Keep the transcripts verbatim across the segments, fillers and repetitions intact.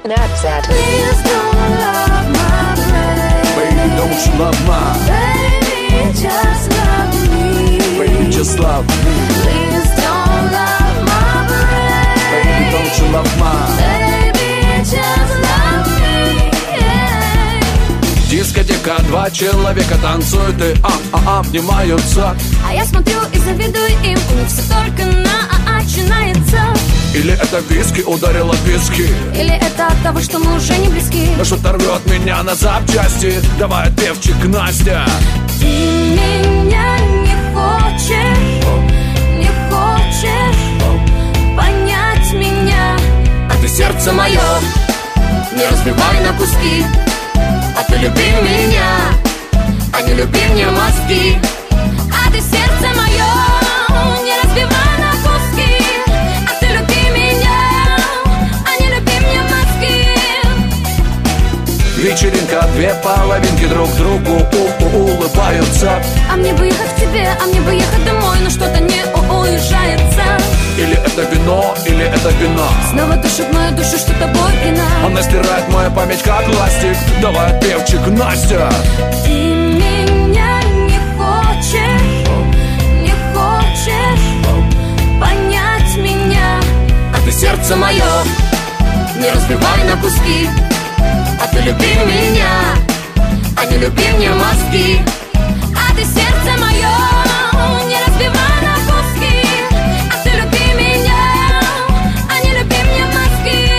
Snapchat at Please don't love my brain. Baby, don't you love mine? Baby, just love me. Baby, just love me. Please don't love my brain. Baby, don't you love mine? Baby, just love me. Yeah. Дискотека, два человека танцуют и а-а-а обнимаются. А я смотрю и завидую им, у них все только на а-а начинается. Или это виски ударила пески, Или это от того, что мы уже не близки. но что-то рвет меня на запчасти. Давай, певчик, Настя. Ты меня не хочешь, не хочешь понять меня. А ты сердце мое Не разбивай на куски, а ты люби меня, а не люби мне мозги. А ты сердце мое не разбивай на куски, а ты люби меня, а не люби мне мозги. Вечеринка, две половинки друг другу у-у улыбаются. А мне бы ехать к тебе, а мне бы ехать домой, но что-то не уезжается. Или это вино, или это вино. Снова душит мою душу, что тобой пьяна. Она стирает мою память как ластик. Давай, певчик, Настя. Ты меня не хочешь, не хочешь понять меня. А ты сердце мое Не разбивай на куски, а ты люби меня, а не люби мне мозги. А ты сердце мое не разбивай на куски, а ты люби меня, а не люби мне мозги.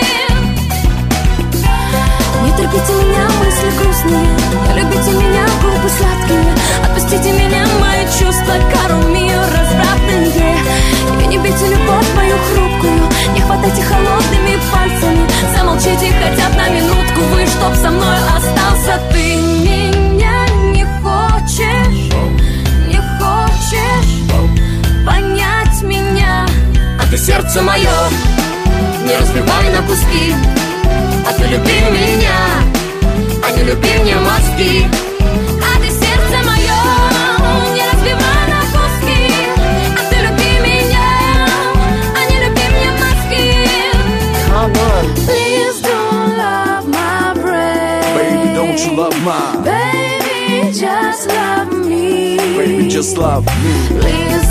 Не терпите меня, мысли грустные, не любите меня, губы сладкие. Отпустите меня, мои чувства, кару мию развратные. И не бейте любовь мою хрупкую, не хватайте холодными пальцами. Замолчите хотя бы на минутку вы, чтоб со мной остался ты. Меня не хочешь, не хочешь понять меня. а ты сердце мое Не разбивай на куски, а ты люби меня, а не люби мне мозги. А ты сердце мое не разбивай на куски, а ты люби меня, а не люби мне мозги. Come on. Please don't love my brain. Baby, don't you love mine? Baby, just love me. Baby, just love me. Please